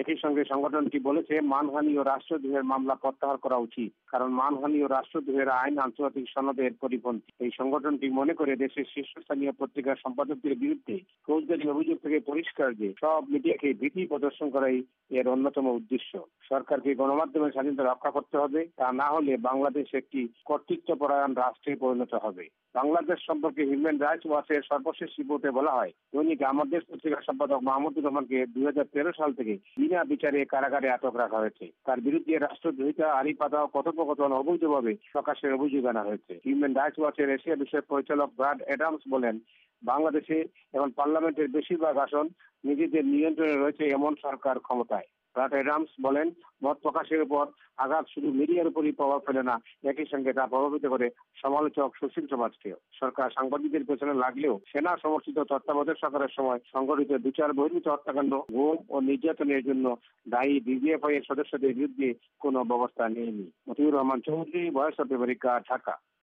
একই সঙ্গে সংগঠনটি বলেছে মানহানি ও রাষ্ট্রদ্রোহের মামলা প্রত্যাহার করা উচিত, কারণ মানহানি ও রাষ্ট্রদ্রোহের আইন আন্তর্জাতিক সনদের পরিপন্থী। এই সংগঠনটি মনে করে দেশের শীর্ষস্থানীয় পত্রিকার সম্পাদকদের বিরুদ্ধে ফৌজদারি অভিযোগ থেকে পরিষ্কার যে সব মিডিয়াকে ভীতি প্রদর্শন করাই এর অন্যতম উদ্দেশ্য। সরকারকে গণমাধ্যমের স্বাধীনতা রক্ষা করতে হবে, তা না হলে বাংলাদেশ একটি কর্তৃত্বপরায়ণ রাষ্ট্রে পরিণত হবে। বাংলাদেশ সম্পর্কে হিউম্যান রাইটস ওয়াচের সর্বশেষ রিপোর্টে বলা হয়, দৈনিক আমার দেশ পত্রিকার সম্পাদক মাহমুদুর রহমানকে 2013 সাল থেকে বিনা বিচারে কারাগারে আটক রাখা হয়েছে। তার বিরুদ্ধে রাষ্ট্রদ্রোহিতা, আড়িপাতা ও কথোপকথন অবৈধভাবে প্রকাশের অভিযোগ আনা হয়েছে। হিউম্যান রাইটস ওয়াচের এশিয়া বিষয়ক পরিচালক ব্রাড অ্যাডামস বলেন, বাংলাদেশে এখন পার্লামেন্টের বেশিরভাগ আসন নিজেদের নিয়ন্ত্রণে রয়েছে এমন সরকার ক্ষমতায়। ব্রাড অ্যাডামস বলেন, মত প্রকাশের উপর আঘাত শুধু মিডিয়ার উপরই প্রভাব ফেলে না, একই সঙ্গে তা প্রভাবিত করে সমালোচক সুশীল সমাজকেও। সরকার সাংবাদিকদের পেছনে লাগলেও সেনা সমর্থিত তত্ত্বাবধায়ক সরকারের সময় সংঘটিত বিচার বহির্ভূত হত্যাকাণ্ড, গুম ও নির্যাতনের জন্য দায়ী ডিজিএফআই এর সদস্যদের বিরুদ্ধে কোনো ব্যবস্থা নেয়নি। Motiur Rahman Chowdhury, Voice of America, Dhaka.